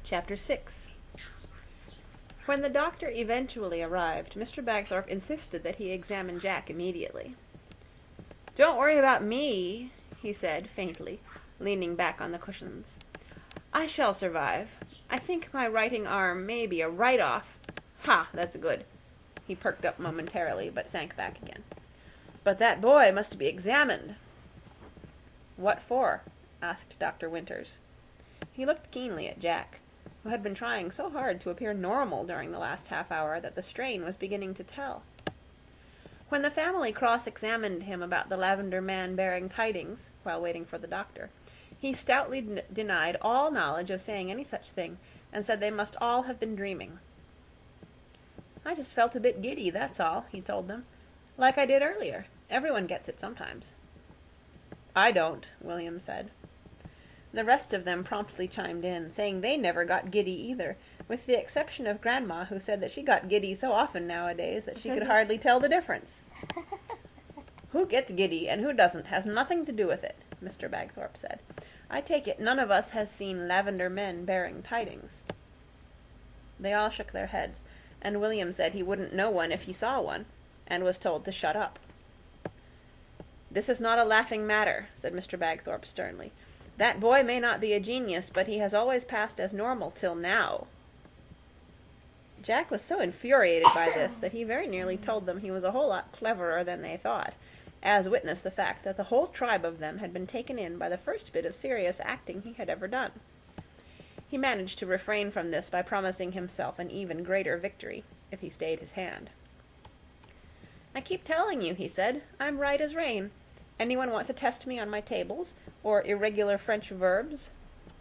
Chapter 6. When the doctor eventually arrived, Mr. Bagthorpe insisted that he examine Jack immediately. "Don't worry about me," he said faintly, leaning back on the cushions. "I shall survive. I think my writing arm may be a write-off. Ha, that's good." He perked up momentarily, but sank back again. "But that boy must be examined." "What for?" asked Dr. Winters. He looked keenly at Jack, who had been trying so hard to appear normal during the last half-hour that the strain was beginning to tell. When the family cross-examined him about the lavender man bearing tidings, while waiting for the doctor, he stoutly denied all knowledge of saying any such thing, and said they must all have been dreaming. "I just felt a bit giddy, that's all," he told them. "Like I did earlier. Everyone gets it sometimes." "I don't," William said. The rest of them promptly chimed in, saying they never got giddy either, with the exception of Grandma, who said that she got giddy so often nowadays that she could hardly tell the difference. "Who gets giddy and who doesn't has nothing to do with it," Mr. Bagthorpe said. "I take it none of us has seen lavender men bearing tidings." They all shook their heads, and William said he wouldn't know one if he saw one, and was told to shut up. "This is not a laughing matter," said Mr. Bagthorpe sternly. "That boy may not be a genius, but he has always passed as normal till now." Jack was so infuriated by this that he very nearly told them he was a whole lot cleverer than they thought, as witness the fact that the whole tribe of them had been taken in by the first bit of serious acting he had ever done. He managed to refrain from this by promising himself an even greater victory, if he stayed his hand. "I keep telling you," he said, "I'm right as rain. Anyone want to test me on my tables, or irregular French verbs?"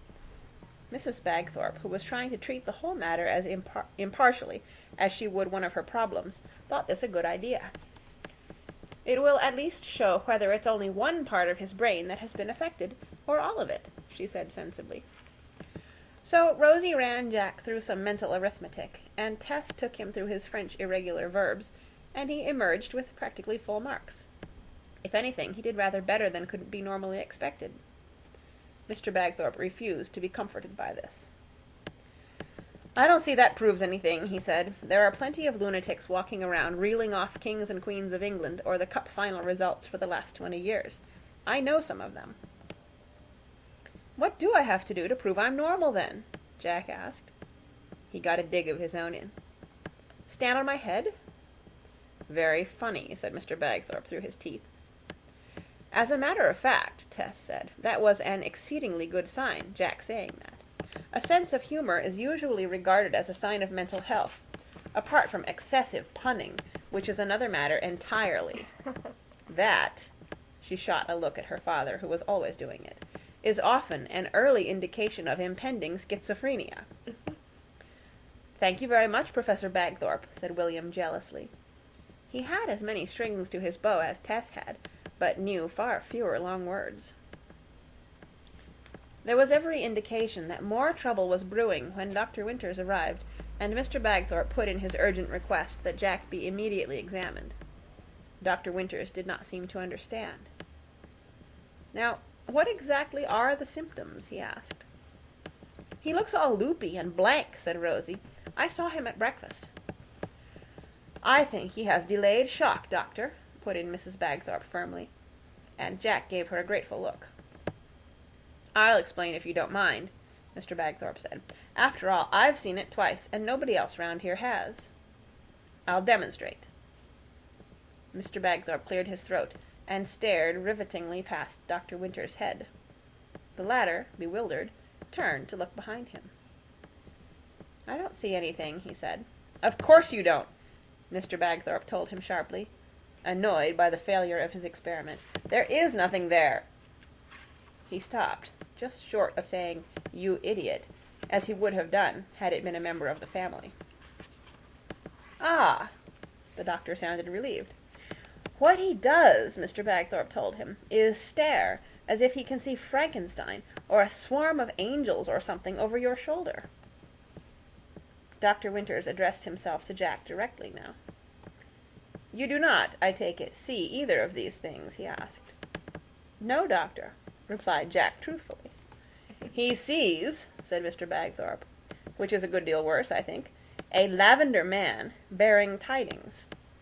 Mrs. Bagthorpe, who was trying to treat the whole matter as impartially as she would one of her problems, thought this a good idea. "It will at least show whether it's only one part of his brain that has been affected, or all of it," she said sensibly. So Rosie ran Jack through some mental arithmetic, and Tess took him through his French irregular verbs, and he emerged with practically full marks. If anything, he did rather better than could be normally expected. Mr. Bagthorpe refused to be comforted by this. "I don't see that proves anything," he said. "There are plenty of lunatics walking around reeling off kings and queens of England or the cup final results for the last 20 years. I know some of them." "What do I have to do to prove I'm normal, then?" Jack asked. He got a dig of his own in. "Stand on my head?" "Very funny," said Mr. Bagthorpe through his teeth. "As a matter of fact," Tess said, "that was an exceedingly good sign, Jack saying that. A sense of humor is usually regarded as a sign of mental health, apart from excessive punning, which is another matter entirely. That," she shot a look at her father, who was always doing it, "is often an early indication of impending schizophrenia." "Thank you very much, Professor Bagthorpe," said William jealously. He had as many strings to his bow as Tess had, but knew far fewer long words. There was every indication that more trouble was brewing when Dr. Winters arrived, and Mr. Bagthorpe put in his urgent request that Jack be immediately examined. Dr. Winters did not seem to understand. "Now, what exactly are the symptoms?" he asked. "He looks all loopy and blank," said Rosie. "I saw him at breakfast." "I think he has delayed shock, Doctor," put in Mrs. Bagthorpe firmly, and Jack gave her a grateful look. "I'll explain if you don't mind," Mr. Bagthorpe said. "After all, I've seen it twice, and nobody else round here has." "I'll demonstrate." Mr. Bagthorpe cleared his throat, and stared rivetingly past Dr. Winters' head. The latter, bewildered, turned to look behind him. "I don't see anything," he said. "Of course you don't," Mr. Bagthorpe told him sharply, annoyed by the failure of his experiment. "There is nothing there." He stopped, just short of saying, "You idiot," as he would have done had it been a member of the family. "Ah!" The doctor sounded relieved. "What he does," Mr. Bagthorpe told him, "is stare, as if he can see Frankenstein, or a swarm of angels or something over your shoulder." Dr. Winters addressed himself to Jack directly now. "You do not, I take it, see either of these things?" he asked. "No, doctor," replied Jack truthfully. "He sees," said Mr. Bagthorpe, which is a good deal worse, I think. A lavender man bearing tidings.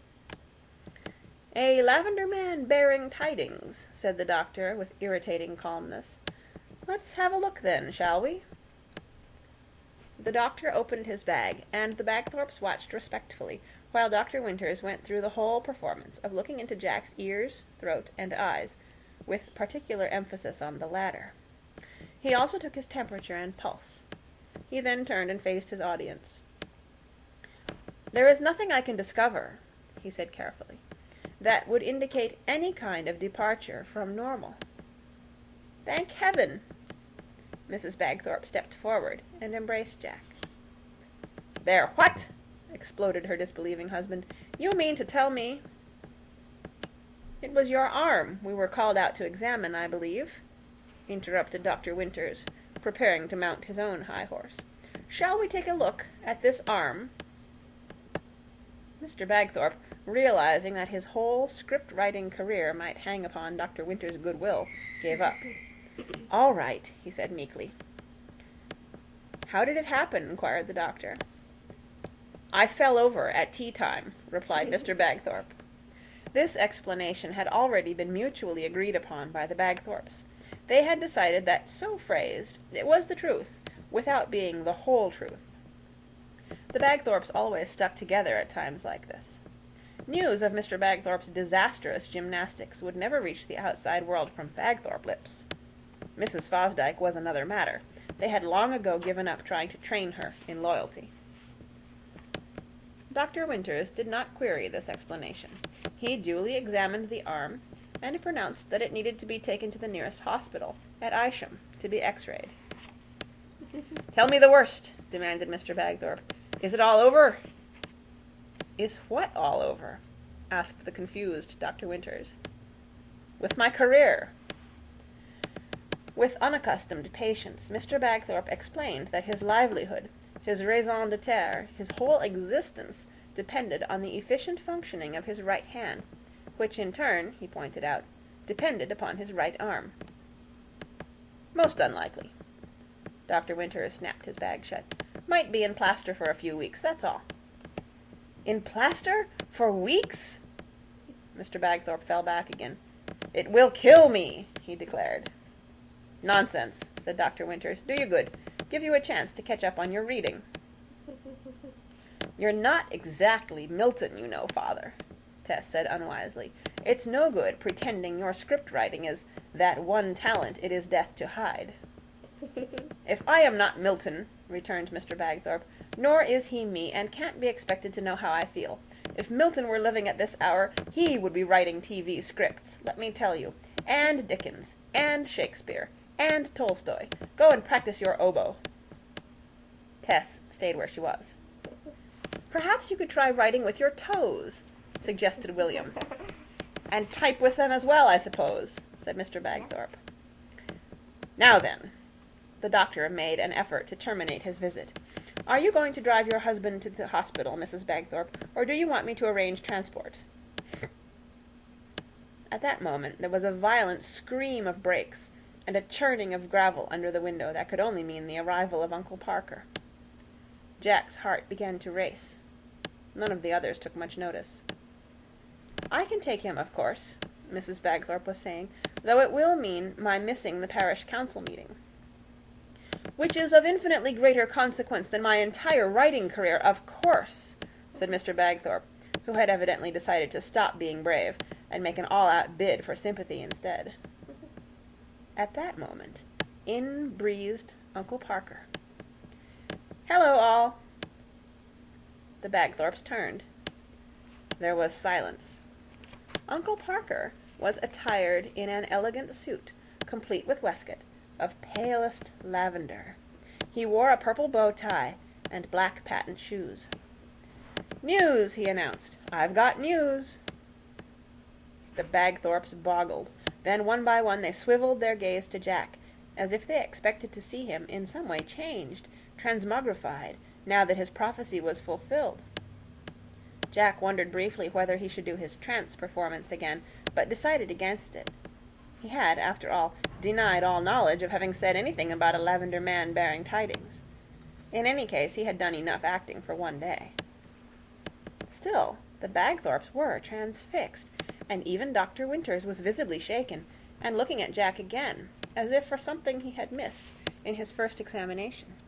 A lavender man bearing tidings, said the doctor with irritating calmness. Let's have a look then, shall we? The doctor opened his bag, and the Bagthorpes watched respectfully, while Dr. Winters went through the whole performance of looking into Jack's ears, throat, and eyes, with particular emphasis on the latter. He also took his temperature and pulse. He then turned and faced his audience. There is nothing I can discover, he said carefully, that would indicate any kind of departure from normal. Thank heaven! Mrs. Bagthorpe stepped forward and embraced Jack. There, what? Exploded her disbelieving husband. You mean to tell me... It was your arm we were called out to examine, I believe, interrupted Dr. Winters, preparing to mount his own high horse. Shall we take a look at this arm? Mr. Bagthorpe, realizing that his whole script-writing career might hang upon Dr. Winters' goodwill, gave up. All right, he said meekly. How did it happen? Inquired the doctor. I fell over at tea-time, replied Mr. Bagthorpe. This explanation had already been mutually agreed upon by the Bagthorpes. They had decided that, so phrased, it was the truth, without being the whole truth. The Bagthorpes always stuck together at times like this. News of Mr. Bagthorpe's disastrous gymnastics would never reach the outside world from Bagthorpe lips. Mrs. Fosdike was another matter. They had long ago given up trying to train her in loyalty. Dr. Winters did not query this explanation. He duly examined the arm, and pronounced that it needed to be taken to the nearest hospital, at Isham, to be x-rayed. Tell me the worst, demanded Mr. Bagthorpe. Is it all over? Is what all over? Asked the confused Dr. Winters. With my career. With unaccustomed patience, Mr. Bagthorpe explained that his livelihood, his raison d'etre, his whole existence, depended on the efficient functioning of his right hand, which in turn, he pointed out, depended upon his right arm. Most unlikely. Dr. Winters snapped his bag shut. Might be in plaster for a few weeks, that's all. In plaster? For weeks? Mr. Bagthorpe fell back again. It will kill me, he declared. Nonsense, said Dr. Winters. Do you good. Give you a chance to catch up on your reading. You're not exactly Milton, you know, Father, Tess said unwisely. It's no good pretending your script writing is that one talent it is death to hide. If I am not Milton, returned Mr. Bagthorpe, nor is he me, and can't be expected to know how I feel. If Milton were living at this hour, he would be writing TV scripts, let me tell you, and Dickens, and Shakespeare, and Tolstoy. Go and practice your oboe. Tess stayed where she was. Perhaps you could try writing with your toes, suggested William. And type with them as well, I suppose, said Mr. Bagthorpe. Now then, the doctor made an effort to terminate his visit. Are you going to drive your husband to the hospital, Mrs. Bagthorpe, or do you want me to arrange transport? At that moment there was a violent scream of brakes and a churning of gravel under the window that could only mean the arrival of Uncle Parker. Jack's heart began to race. None of the others took much notice. I can take him, of course, Mrs. Bagthorpe was saying, though it will mean my missing the parish council meeting. Which is of infinitely greater consequence than my entire writing career, of course, said Mr. Bagthorpe, who had evidently decided to stop being brave and make an all-out bid for sympathy instead. At that moment, in breezed Uncle Parker. Hello, all. The Bagthorpes turned. There was silence. Uncle Parker was attired in an elegant suit, complete with waistcoat, of palest lavender. He wore a purple bow tie and black patent shoes. News, he announced. I've got news. The Bagthorpes boggled. Then one by one they swiveled their gaze to Jack, as if they expected to see him in some way changed, transmogrified, now that his prophecy was fulfilled. Jack wondered briefly whether he should do his trance performance again, but decided against it. He had, after all, denied all knowledge of having said anything about a lavender man bearing tidings. In any case, he had done enough acting for one day. Still, the Bagthorpes were transfixed, and even Dr. Winters was visibly shaken, and looking at Jack again, as if for something he had missed in his first examination.